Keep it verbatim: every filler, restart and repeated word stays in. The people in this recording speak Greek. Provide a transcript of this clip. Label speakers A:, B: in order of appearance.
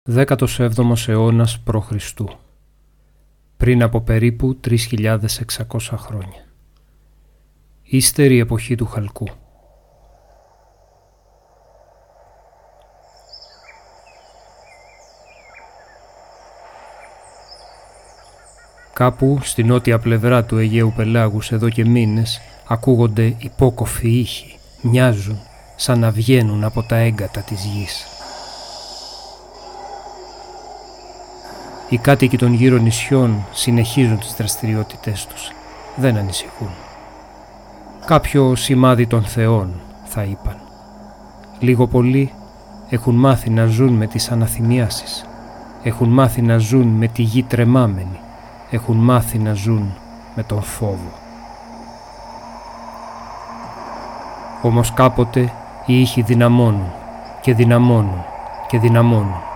A: δέκατος έβδομος αιώνας π.Χ. πριν από περίπου τρεις χιλιάδες εξακόσια χρόνια. Ύστερη εποχή του χαλκού. Κάπου στη νότια πλευρά του Αιγαίου Πελάγους εδώ και μήνες ακούγονται υπόκοφοι ήχοι, μοιάζουν σαν να βγαίνουν από τα έγκατα της γης. Οι κάτοικοι των γύρω νησιών συνεχίζουν τις δραστηριότητές τους, δεν ανησυχούν. Κάποιο σημάδι των θεών, θα είπαν. Λίγο πολύ έχουν μάθει να ζουν με τις αναθυμιάσεις, έχουν μάθει να ζουν με τη γη τρεμάμενη, έχουν μάθει να ζουν με τον φόβο. Όμως κάποτε οι ήχοι δυναμώνουν και δυναμώνουν και δυναμώνουν.